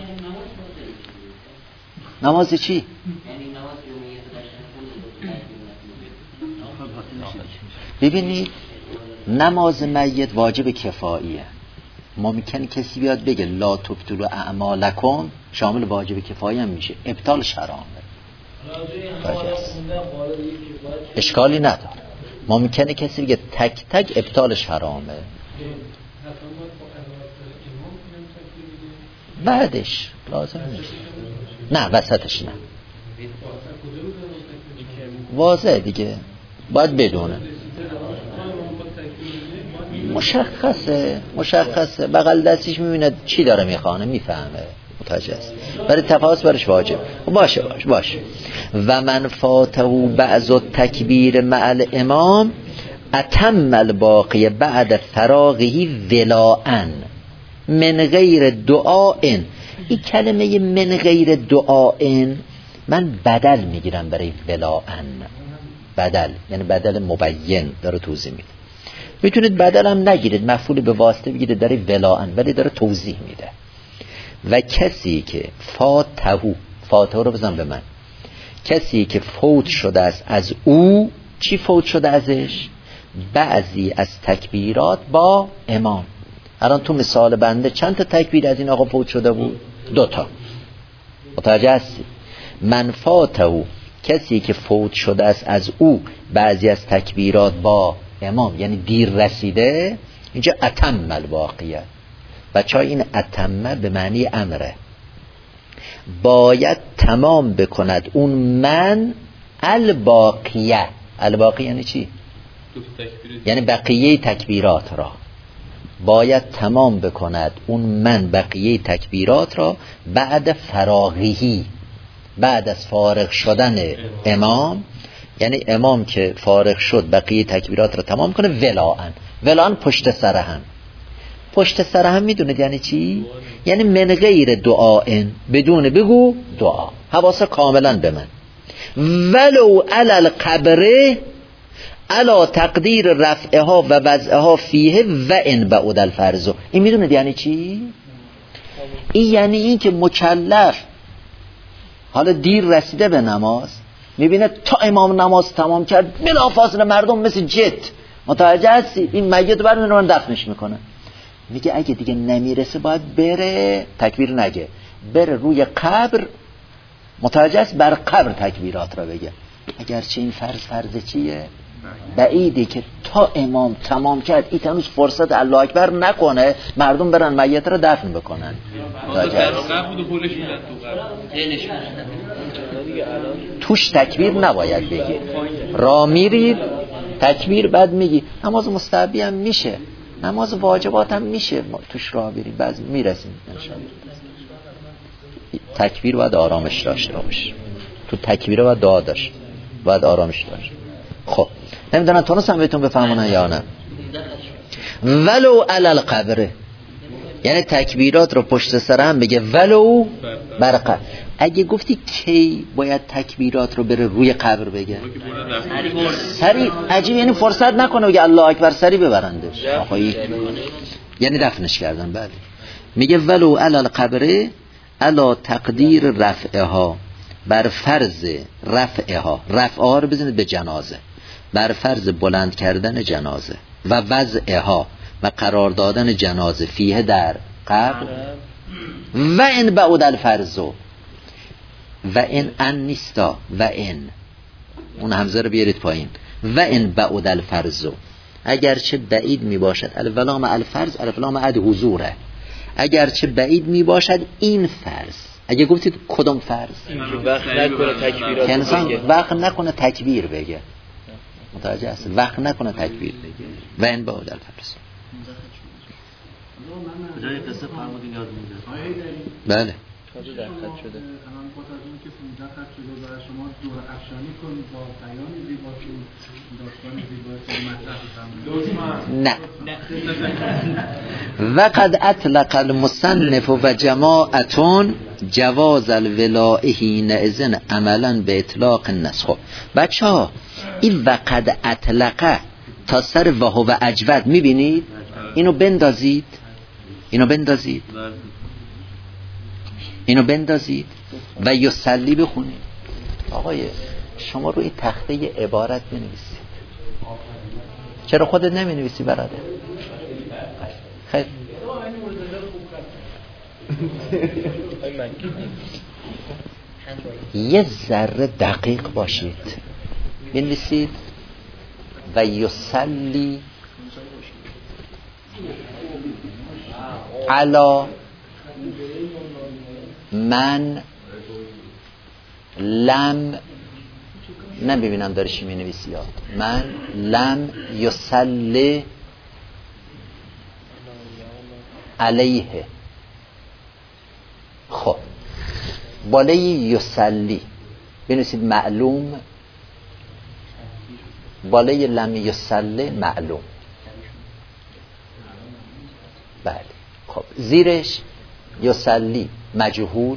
نماز چی؟ ببینید نماز میت واجب کفاییه. ممکنه کسی بیاد بگه لا تبطلوا اعمالکم شامل واجب کفایه هم میشه، ابطال شرامه اشکالی نداره. ممکنه کسی بگه تک تک ابطالش حرامه، بعدش لازم نیست، نه وسطش نه، واضح دیگه باید بدونه. مشخصه مشخصه بغل دستیش میبینه چی داره میخوانه، میفهمه، متوجه است، برای تفاوت برش واجب باشه باشه باشه. و من فاته بعض التکبیر مع الامام اتم الباقی بعد فراغه ولاءً من غیر دعاء. این کلمه من غیر دعاء من بدل میگیرم برای ولاءً، بدل یعنی بدل مبین داره توضیح میده. میتونید بدل هم نگیرید، مفعول به واسطه بگیرید داره ولاءً، ولی داره توضیح میده. و کسی که فاتهو، فاتهو رو بزن به من، کسی که فوت شده است از او، چی فوت شده ازش؟ بعضی از تکبیرات با امام. الان تو مثال بنده چند تا تکبیر از این آقا فوت شده بود؟ دوتا. متوجه هستی؟ من فاتهو، کسی که فوت شده است از او بعضی از تکبیرات با امام، یعنی دیر رسیده، اینجا اتم الباقیه. بچه ها این اتمه به معنی امره، باید تمام بکند اون من الباقیه. الباقیه یعنی چی؟ یعنی بقیه تکبیرات را باید تمام بکند اون من بقیه تکبیرات را بعد فراغی، بعد از فارغ شدن امام، یعنی امام که فارغ شد بقیه تکبیرات را تمام کنه ولاءً. ولاءً پشت سر هم. پشت سر هم میدونید یعنی چی؟ یعنی من غیر دعاء، بدون بگو دعا، حواس کاملا به من. ولو علی القبر علا تقدیر رفعها و وضعها فیه و ان بعد الفرض. این میدونید یعنی چی؟ این یعنی این که مکلف حالا دیر رسیده به نماز، میبینه تا امام نماز تمام کرد بلافاصله مردم مثل جت، متوجه هستی؟ این میت رو برمی‌دارن دفنش میکنن. میگه اگه دیگه نمیرسه باید بره، تکبیر نگه، بره روی قبر، متوجه است، بر قبر تکبیرات را بگه. اگرچه این فرض فرض چیه؟ بعیده که تا امام تمام کرد این تنوز فرصت الله اکبر نکنه مردم برن میت را دفن بکنن. توش تکبیر نباید بگی، را میرید تکبیر بعد میگی. نماز مستحبی هم میشه، نماز واجبات هم میشه توش راه بریم، بعض میرسیم انشاءالله. تکبیر باید آرامش داشته باش، تو تکبیر باید دعا داشت، باید آرامش داشت. خب نمیدونم تونستم بهتون بفهمونن یا نه. ولو علی القبر، یعنی تکبیرات رو پشت سر هم بگه ولو بر قبر. اگه گفتی کی باید تکبیرات رو بره روی قبر بگه؟ سری. عجیب، یعنی فرصت نکنه بگه الله اکبر سری ببرندش، یعنی دفنش کردن. بله میگه ولو علی القبر علا تقدیر رفعها، بر فرض رفعها، رفعها رو بزنید به جنازه، بر فرض بلند کردن جنازه و وضعها و قرار دادن جنازه فیه در قبر. و ان بعد الفرض، و ان ان نیستا، و ان اون همزه رو بیارید پایین. و ان بعد الفرض، اگرچه بعید می باشد، الف لام الفرض، الف لام اد حضوره، اگرچه بعید می باشد این فرض. اگه گفتید کدوم فرض؟ وقت نکنه تکبیرات انسان وقت نکنه تکبیر بگه، متوجه است؟ وقت نکنه تکبیر بگه. و این بعد الفرض. جای قصه فرمودین یاد میده. بله. تازه در خط شده. الان بعد از اون که پانزده خط شده برای شما دور افشانی کنید با بیان زیباتون، داستان زیباتون مطرح. نه. وقد اطلق المصنف و جماعتون جواز الولاء حینئذ عملا به اطلاق النسخ. بچه ها این وقد اطلقه تا سر وهو و اجود میبینید؟ اینو بندازید، اینو بندازید، اینو بندازید و یصلی بخونید. آقای شما روی تخته عبارت بنویسید. چرا خودت نمی نویسی برادر؟ خیلی یه ذره دقیق باشید. بنویسید و یصلی علی من لم، نمیبینم داره چی مینویسی ها، من لم یصلی علیه. خب بالای یصلی بنویسید معلوم، بالای لم یصلی معلوم. بله. خب زیرش یصلی مجهول،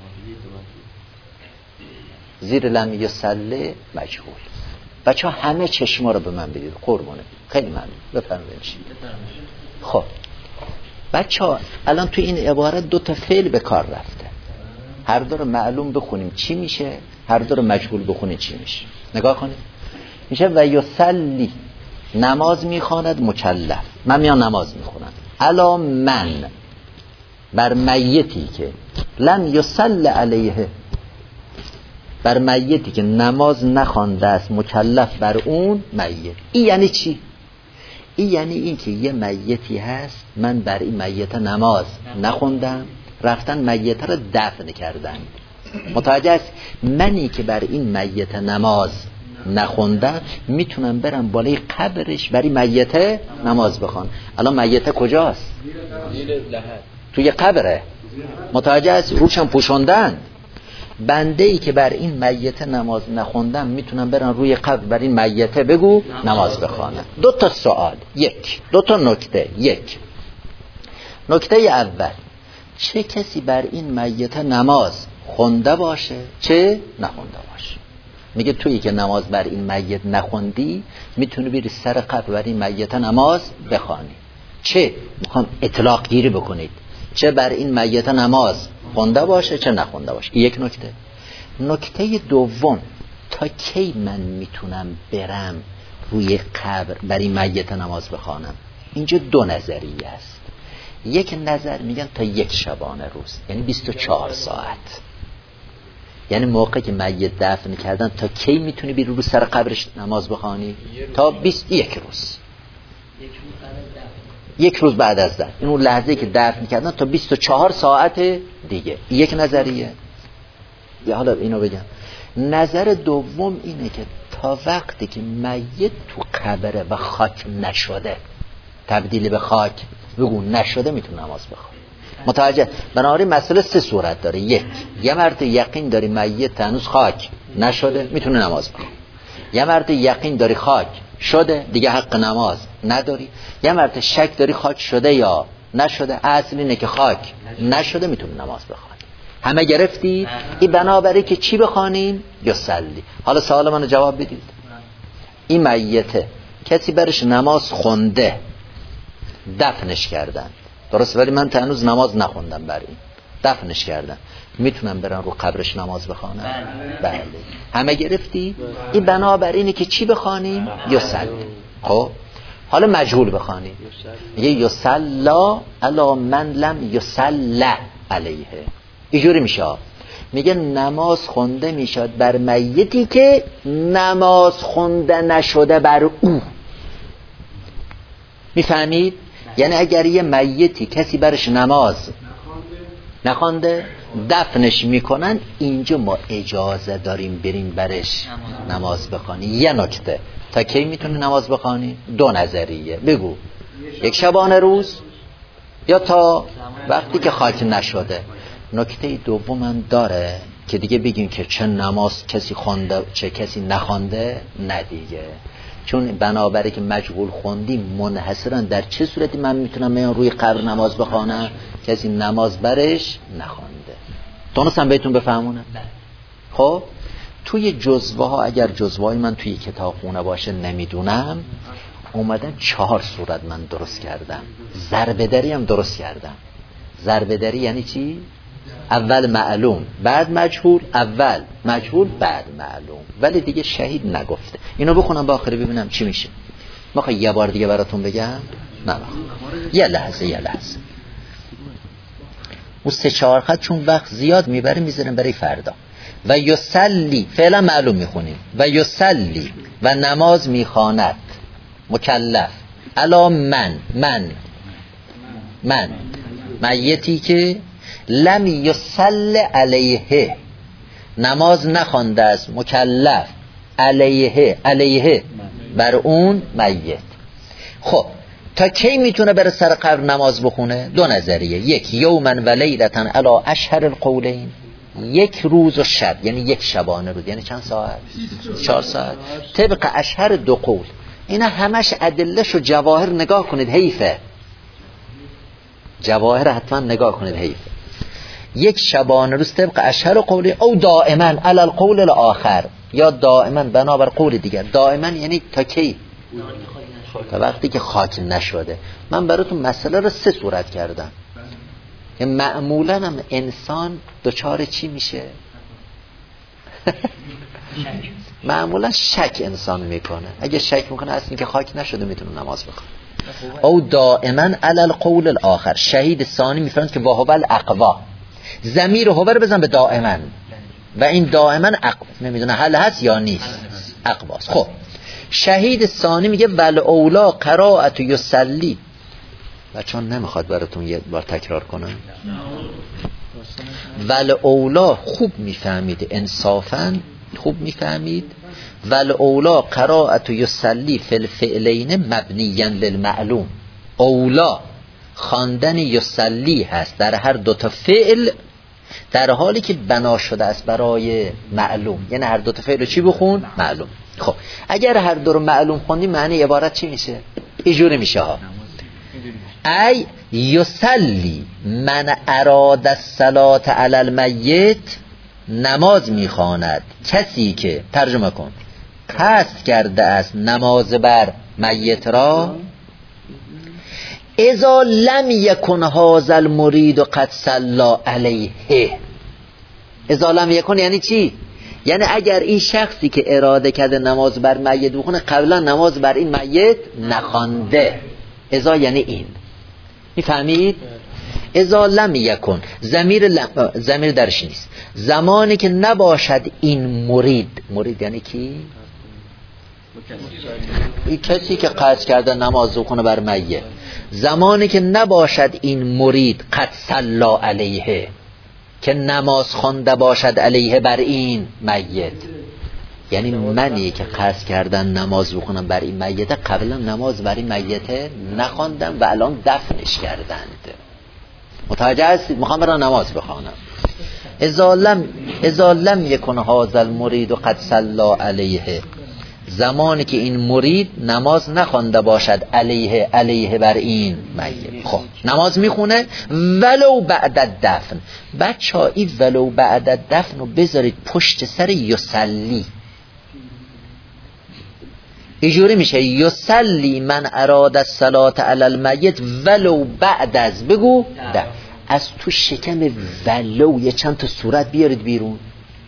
زیر لم یصلی مجهول. بچه ها همه چشما رو به من بدید قربونه، خیلی ممنون. بفرمایید. خب بچه ها الان تو این عبارت دو تا فعل به کار رفته، هر دو رو معلوم بخونیم چی میشه، هر دو رو مجهول بخونیم چی میشه. نگاه کنید، میشه و یصلی نماز میخواند مکلف، من میام نماز میخونم، الا من بر میتی که لم یصلی علیه، بر میتی که نماز نخوانده است مکلف بر اون میت. این یعنی چی؟ این یعنی این که یه میتی هست، من بر این میت نماز نخوندم، رفتن میت رو دفن کردن. متوجه است؟ منی که بر این میت نماز نخوندم میتونم برم بالای قبرش برای میت نماز بخوان. الان میت کجاست؟ توی قبره. متوجه است؟ روشم پوشوندن. بنده ای که بر این میت نماز نخوندم میتونم برم روی قبر بر این میت بگو نماز بخوانم. دو تا سوال، یک دو تا نکته. یک نکته اول، چه کسی بر این میت نماز خونده باشه چه نخونده باشه. میگه تویی که نماز بر این میت نخوندی میتونی بری سر قبر بر این میت نماز بخوانی. چه میخوام اطلاق گیری بکنید، چه بر این میت نماز خونده باشه چه نخونده باشه. یک نکته. نکته دوم، تا کی من میتونم برم روی قبر بر این میت نماز بخوانم؟ اینجا دو نظریه است. یک نظر میگن تا یک شبانه روز، یعنی بیست و چهار ساعت، یعنی موقعی که میت دفن کردن تا کی میتونی بری رو سر قبرش نماز بخوانی؟ تا بیست و یک روز، یک روز بعد از دفن، این اون لحظه‌ای که دفن کردن تا بیست و چهار ساعت دیگه. یک نظریه. یا حالا اینو بگم، نظر دوم اینه که تا وقتی که میت تو قبره و خاک نشده، تبدیل به خاک بگو نشده، میتونه نماز بخونه. متوجه؟ بنابراین مسئله سه صورت داره. یک، یه مرد یقین داری میت هنوز خاک نشده میتونه نماز بخونه. یه مرد یقین داری خاک شده دیگه حق نماز نداری. یه مرد شک داری خاک شده یا نشده، اصل اینه که خاک نشده میتونه نماز بخونه. همه گرفتی؟ این بنابراین که چی بخوانیم؟ یصلی. حالا سوال منو جواب بدید. این میته کسی برش نماز خونده، دفنش کردن، درست، ولی من تا هنوز نماز نخوندم بر این، دفنش کردن، میتونم برم رو قبرش نماز بخوانم؟ بله. همه گرفتی؟ این بنابراینه که چی بخوانیم؟ یصلی. خب حالا مجهول بخوانیم، میگه یصلا علی من لم یصلی علیه. اینجوری میشه، میگه نماز خونده میشد بر میتی که نماز خونده نشده بر او. میفهمید؟ یعنی اگر یه میتی کسی برش نماز نخونده دفنش میکنن، اینجا ما اجازه داریم بریم برش نماز بخوانی. یه نکته، تا کی میتونی نماز بخوانی؟ دو نظریه بگو، یک شبانه روز یا تا وقتی که خاک نشده. نکته دوم هم داره که دیگه بگیم که چه نماز کسی خونده چه کسی نخونده، نه دیگه، چون بنابراین که مجهول خوندیم منحصرا در چه صورتی من میتونم میان روی قبر نماز بخوانم؟ کسی نماز برش نخونده. تونستم بهتون بفهمونم؟ خب توی جزوه ها، اگر جزوه های من توی کتاب خونه باشه نمیدونم، اومدن چهار صورت من درست کردم. ضربه دری هم درست کردم. ضربه دری یعنی چی؟ اول معلوم بعد مجهول، اول مجهول بعد معلوم، ولی دیگه شهید نگفته. اینو بخونم با آخری ببینم چی میشه. میخوای یه بار دیگه براتون بگم؟ نه یه لحظه یه لحظه اون سه چهار خط چون وقت زیاد میبره میذاریم برای فردا. و یصلی فعلا معلوم میخونیم. و یصلی و نماز میخواند مکلف الا من من من میتی که لم یصلی علیه نماز نخوانده است مکلف علیه علیه بر اون میت. خب تا کی میتونه بره سر قبر نماز بخونه؟ دو نظریه. یک یومن و لیلتن علی اشهر القولین، یک روز و شب، یعنی یک شبانه روز، یعنی چند ساعت؟ چهار ساعت طبق اشهر دو قول. اینا همش ادلهش و جواهر نگاه کنید، حیفه جواهر حتما نگاه کنید، حیفه. یک شبانه روز طبق اشهر قولی او دائما علی القول الاخر، یا دائما بنابر قول دیگر. دائما یعنی تا کی؟ تا وقتی که خاک نشده. من براتون مسئله رو سه صورت کردم که معمولا هم انسان دچار چی میشه؟ معمولا شک انسان میکنه. اگه شک میکنه اصلا که خاک نشده میتونه نماز بخونه. او دائما علی القول الاخر. شهید ثانی میفرماید که واهو الاقوا، ضمیر هو رو بزن به دائما و این دائما اقوا، نمیدونه هل هست یا نیست، اقواست. خب شهید ثانی میگه ول اولا قرائت یصلی. بچه‌ها نمیخواد براتون یه بار تکرار کنم؟ ول اولا خوب میفهمید، انصافا خوب میفهمید. ول اولا قرائت یصلی فی الفعلین مبنیا للمعلوم. اولا خواندن یصلی هست در هر دو تا فعل در حالی که بنا شده است برای معلوم، یعنی هر دو تا فعل رو چی بخون؟ معلوم. خب اگر هر دو رو معلوم خوندی معنی عبارت چی میشه؟ اینجوری میشه ها: ای یصلی من اراد الصلاة علی المیت، نماز میخواند کسی که، ترجمه کن، قصد کرده است نماز بر میت را. اذا لم یکن هذا المرید قد صلی علیه. اذا لم یکن یعنی چی؟ یعنی اگر این شخصی که اراده کرده نماز بر میت بخونه قبلا نماز بر این میت نخوانده. اذا یعنی این، میفهمید؟ اذا لم یکن، ضمیر لم... ضمیر درش نیست. زمانی که نباشد این مرید، مرید یعنی کی؟ این کسی که قصد کرده نماز بخونه بر میت. زمانی که نباشد این مرید قد صلی علیه، که نماز خوانده باشد علیه بر این میت، یعنی منی که قصد کردن نماز بخونم بر این میت قبلا نماز بر این میت نخواندم و الان دفنش کردند. متوجه هستید؟ میخوام برای نماز بخوانم. اذا لم اذا لم یکن هذا المرید قد صلی علیه، زمانی که این مرید نماز نخوانده باشد علیه علیه بر این میت. خب نماز میخونه ولو بعد الدفن. بچه‌ها این ولو بعد الدفن رو بذارید پشت سر یصلی. اینجوری میشه یصلی من اراد الصلاة علی المیت ولو بعد از، بگو ده. از تو شکم ولو یه چند تا صورت بیارید بیرون،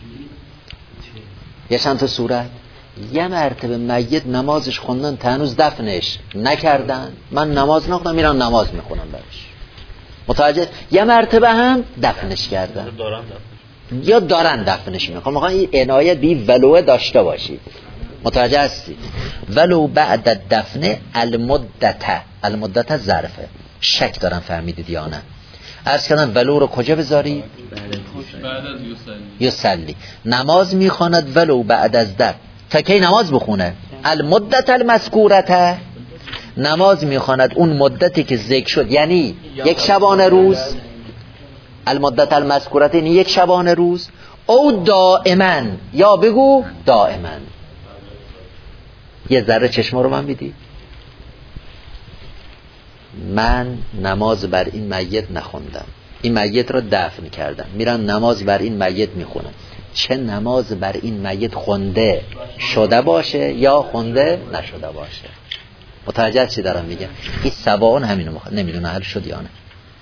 یه چند تا صورت. یه مرتبه میت نمازش خوندن تا هنوز دفنش نکردن، من نماز نخوندم میرم نماز میخونم برش. متوجه؟ یه مرتبه هم دفنش کردن یا دارن دفنش میکنن. میخوام این عنایت بی ولو داشته باشید. متوجه هستی؟ ولو بعد الدفن المدته، المدته ظرفه. شک دارم فهمیدید یا نه؟ عرض کردم ولو رو کجا بذارید؟ بعد از یصلی. یصلی نماز میخواند ولو بعد از دفن. تا کی نماز بخونه؟ المدت المذکورته، نماز میخواند اون مدتی که ذکر شد، یعنی یک شبانه روز. المدت المذکورته یعنی یک شبانه روز. او دائما، یا بگو دائما. یه ذره چشم رو من بیدی. من نماز بر این میت نخوندم، این میت رو دفن کردم، میرم نماز بر این میت میخونم. چه نماز بر این میت خونده شده باشه یا خونده نشده باشه. متوجه چی دارم میگم؟ این سواء همینو میخواد، نمیدونه حل شد یا نه.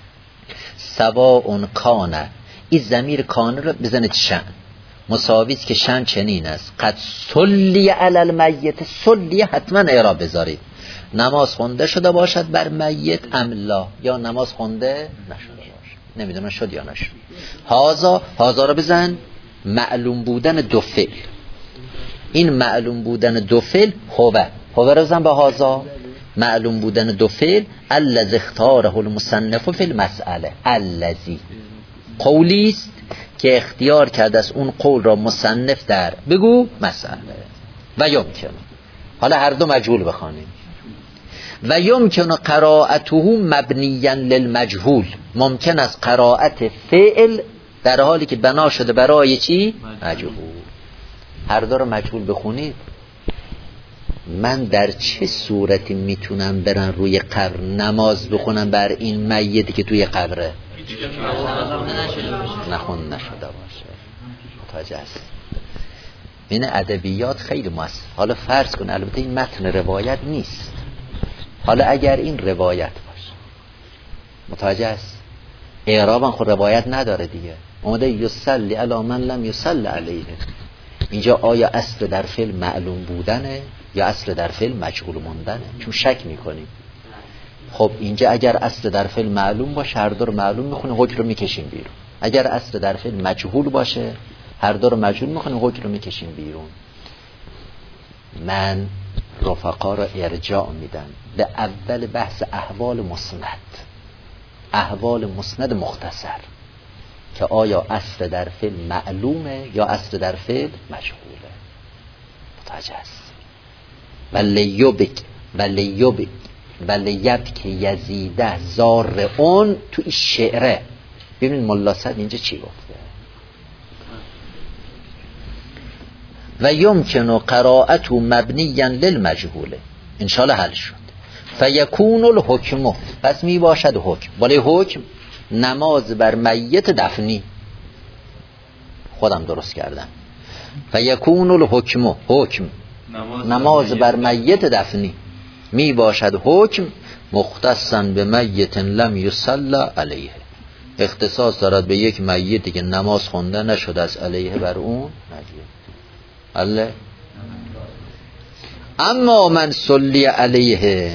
سواء کانه، این ضمیر کانه رو بزنید شن، مساویست که شن چنین است. قد صلی علی المیت، صلی حتما اعراب بذارید. نماز خونده شده باشد بر میت ام لا، یا نماز خونده نشده باشه. نمیدونم شد یا نشد. هازا، هازا رو بزن معلوم بودن دو فعل. این معلوم بودن دو فعل هوه، هوه رو بزن با هازا معلوم بودن دو فعل. الذی اختاره المصنف فی المسئله، الذی قولی است که اختیار کرده است اون قول را مصنف در بگو مسئله. و یمکن، حالا هر دو مجهول بخوانیم. و یمکن قرائته مبنیا للمجهول، ممکن است قرائت فعل در حالی که بنا شده برای چی؟ مجهول. هر دو رو مجهول بخونید. من در چه صورتی میتونم برن روی قبر نماز بخونم بر این میتی که توی قبره نخون نشده باشه؟ متوجه است؟ این ادبیات خیلی مؤثر. حالا فرض کن البته این متن روایت نیست، حالا اگر این روایت باشه، متوجه است؟ اعرابم خود روایت نداره دیگه، اومده یصلی علی من لم یصلی علیه. اینجا آیا اصل در فعل معلوم بودنه یا اصل در فعل مجهول موندنه؟ چون شک میکنیم. خب اینجا اگر اصل در فعل معلوم باشه هر دو رو معلوم میخونه، حکم رو میکشیم بیرون. اگر اصل در فعل مجهول باشه هر دو رو مجهول میخونه، حکم رو میکشیم بیرون. من رفقا را ارجاع میدم به اول بحث احوال مسند، احوال مسند مختصر، که آیا اصل در فعل معلومه یا اصل در فعل مجهوله. متوجه است؟ ولی یبک ولی یبک ولی یبک یزیده زار اون تو این شعره. ببینید ملا سعد اینجا چی گفته؟ و یمکن قرائته مبنیا للمجهوله. انشالله حل شد. فیکون الحکم، پس می باشد حکم. ولی حکم نماز بر میت دفنی، خودم درست کردم. فیکون الحکم، حکم نماز بر میت دفنی می باشد حکم مختصا به میت لم یصلی علیه، اختصاص دارد به یک میتی که نماز خونده نشده از علیه بر اون میت. الله اما من صلی علیه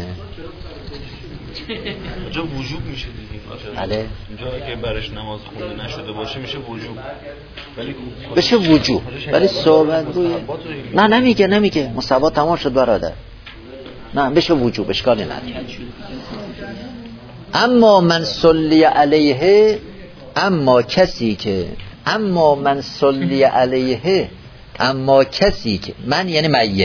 اونجا وجوب میشه دیگه. بله اونجا که برش نماز خونده نشده باشه میشه وجوب، ولی بشه وجوب، ولی صحبت روی نه نمیگه نمیگه مصابا تمام شد برادر، نه بشه وجوب، اشکالی نداره. اما من صلی علیه، اما کسی که اما من صلی علیه اما کسی که من یعنی میت،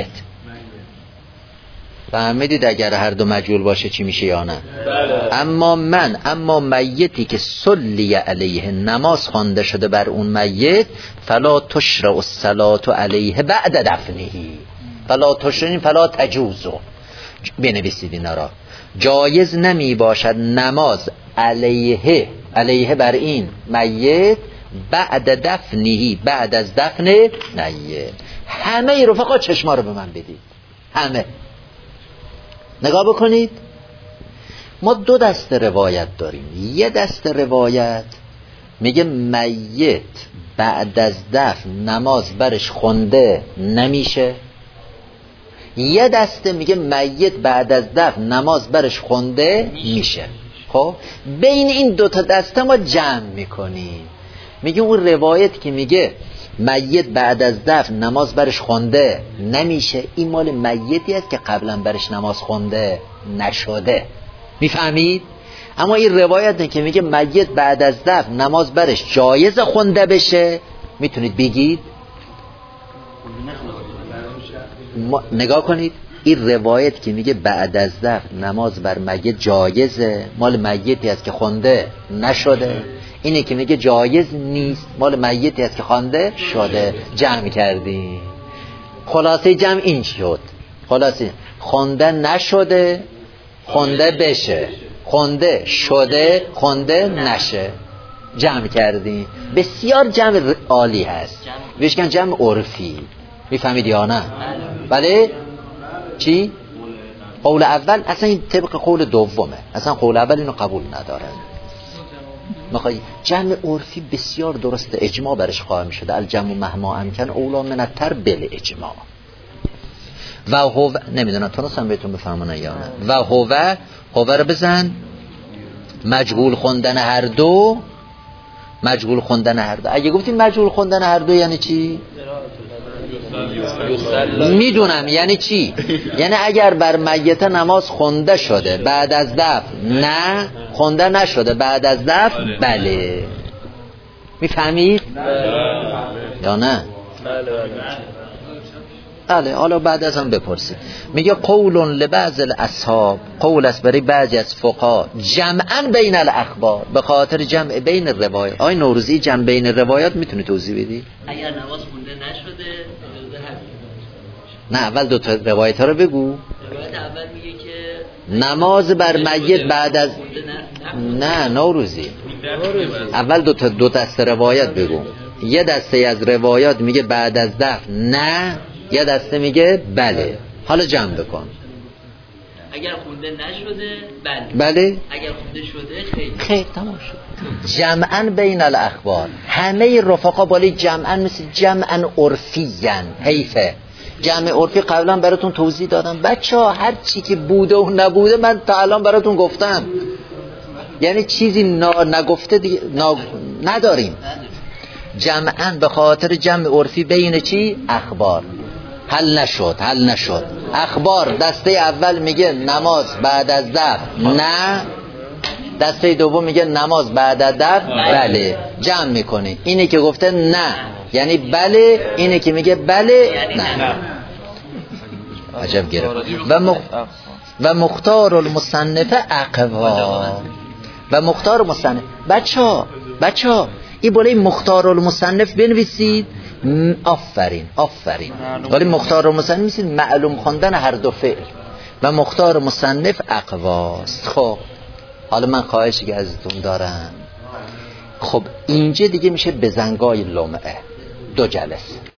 فهمیدید اگر هر دو مجهول باشه چی میشه یا نه؟ بله. اما من اما میتی که صلی علیه نماز خوانده شده بر اون میت، فلا تشرع الصلاة علیه بعد دفنه، فلا تشرع فلا تجوز، بنویسید اینا را. جایز نمی باشد نماز علیه علیه بر این میت بعد دفنه، بعد از دفن میت. همه رفقا چشما رو به من بدید، همه نگاه بکنید. ما دو دست روایت داریم. یه دست روایت میگه میت بعد از دفن نماز برش خونده نمیشه، یه دسته میگه میت بعد از دفن نماز برش خونده میشه. خب بین این دوتا دسته ما جمع میکنیم، میگه اون روایت که میگه میت بعد از دفن نماز برش خونده نمیشه، این مال میتی است که قبلا برش نماز خونده نشده. میفهمید؟ اما این روایت که میگه میت بعد از دفن نماز برش جایز خونده بشه، میتونید بگید ما... نگاه کنید، این روایت که میگه بعد از دفن نماز بر میت جایزه مال میتی است که خونده نشده، اینه که میگه جایز نیست مال میتی است که خوانده شده. جمع کردیم، خلاصه جمع این شد. خلاصه خونده نشده خونده بشه، خونده شده خونده نشه. جمع کردیم، بسیار جمع عالی هست، بهشکن جمع عرفی. میفهمید یا نه؟ بله. چی؟ قول اول اصلا این طبق قول دومه، اصلا قول اول اینو قبول نداره. میخوای جمع عرفی بسیار درسته، اجماع برش قائم شده. الجمع مهما امکن اولا من التر بل اجماع. و هو نمیدونم تونستم بهتون بفهمونم یا نه. و هو هو رو بزن مجهول خوندن هر دو مجهول خوندن هر دو. اگه گفتیم مجهول خوندن هر دو یعنی چی؟ میدونم یعنی چی. یعنی اگر بر میت نماز خونده شده بعد از دفن، نه خونده نشده بعد از دفن، بله. میفهمید یا نه؟ بله. حالا بعد از هم بپرسید. میگه قول لبعض الاصحاب، قول است برای بعضی از فقها، جمعا بین الاخبار، به خاطر جمع بین الروایات. آی نوروزی جمع بین الروایات میتونی توضیح بدی؟ اگر نماز خونده نشده اجازه هست. نه اول دو تا روایت ها رو بگو. روایت اول میگه که نماز بر میت بعد از نه نوروزی اول دو تا دو دسته روایت بگو. یه دسته از روایات میگه بعد از دفن نه، یه دسته میگه بله. حالا جمع بکن. اگر خونده نشده بله، بله. اگر خونده شده خیر. خیر تمام شد. جمعا بین الاخبار. همه رفقا بالی جمعا مثل جمعا عرفیان. حیفه. جمع عرفی قبلا براتون توضیح دادم بچه ها. هر چی که بوده و نبوده من تا الان براتون گفتم. یعنی چیزی نا نگفته دیگه نا نداریم. جمعا به خاطر جمع عرفی بین چی؟ اخبار. حل نشد حل نشد اخبار. دسته اول میگه نماز بعد از دفن نه، دسته دوم میگه نماز بعد از دفن بله. جمع میکنی. اینه که گفته نه یعنی بله، اینه که میگه بله نه. عجب گرفت. و مخ... و مختار المصنف اقوا. و مختار مصنف بچه ها بچه ها این بالای مختار المصنف بنویسید. آفرین آفرین. ولی مختار المصنف میسید معلوم خواندن هر دو فعل. و مختار مصنف اقواست. خب حالا من خواهشی که ازتون دارم، خب اینجا دیگه میشه بزنگای لمعه دو جلسه.